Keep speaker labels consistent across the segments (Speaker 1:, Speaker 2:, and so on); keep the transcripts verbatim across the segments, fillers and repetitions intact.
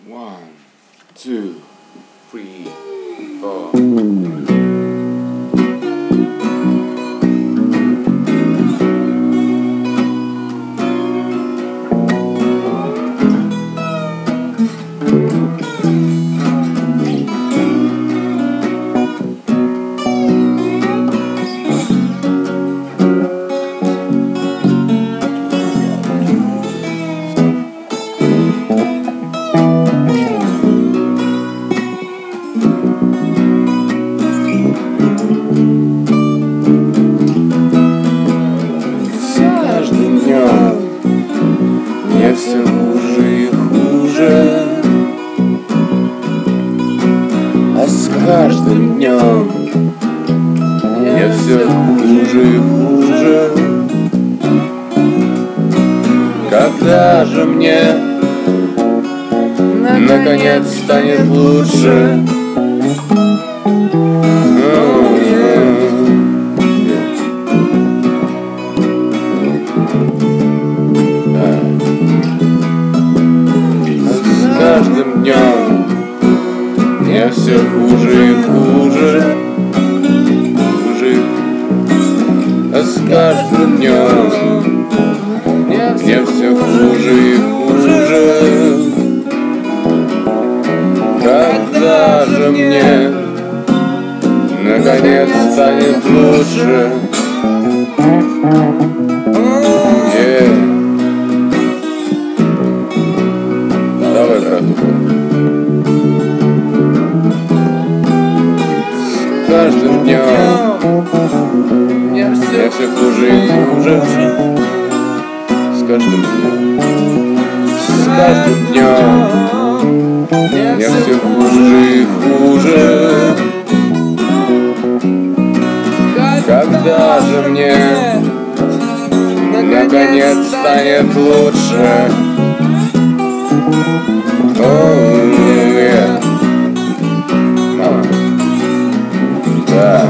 Speaker 1: One, two, three, four.
Speaker 2: Мне все хуже и хуже, а с каждым днем мне все хуже и хуже. Когда же мне наконец станет лучше? С каждым днем мне все хуже и хуже, хуже, а с каждым днем мне все хуже и хуже. Когда же мне наконец станет лучше? Yeah. Давай, братуха. С каждым днем мне все, все хуже и хуже. С каждым днем, с каждым днем мне все хуже и хуже. Когда же мне наконец станет лучше? Oh, yeah. Мама. Да.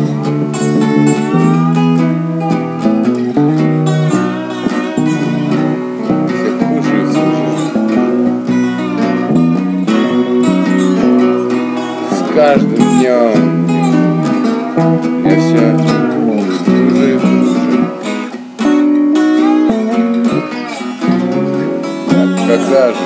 Speaker 2: Все хуже и хуже. С каждым днем мне все хуже и хуже. А когда же?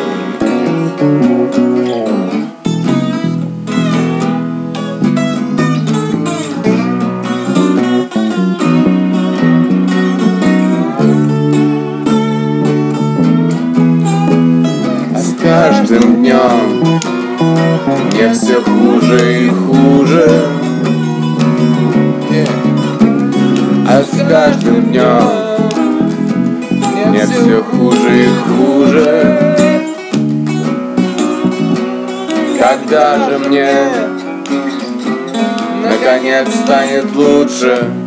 Speaker 2: С каждым днем мне все хуже и хуже, yeah. А с каждым днем мне все хуже и хуже. Когда же мне наконец станет лучше?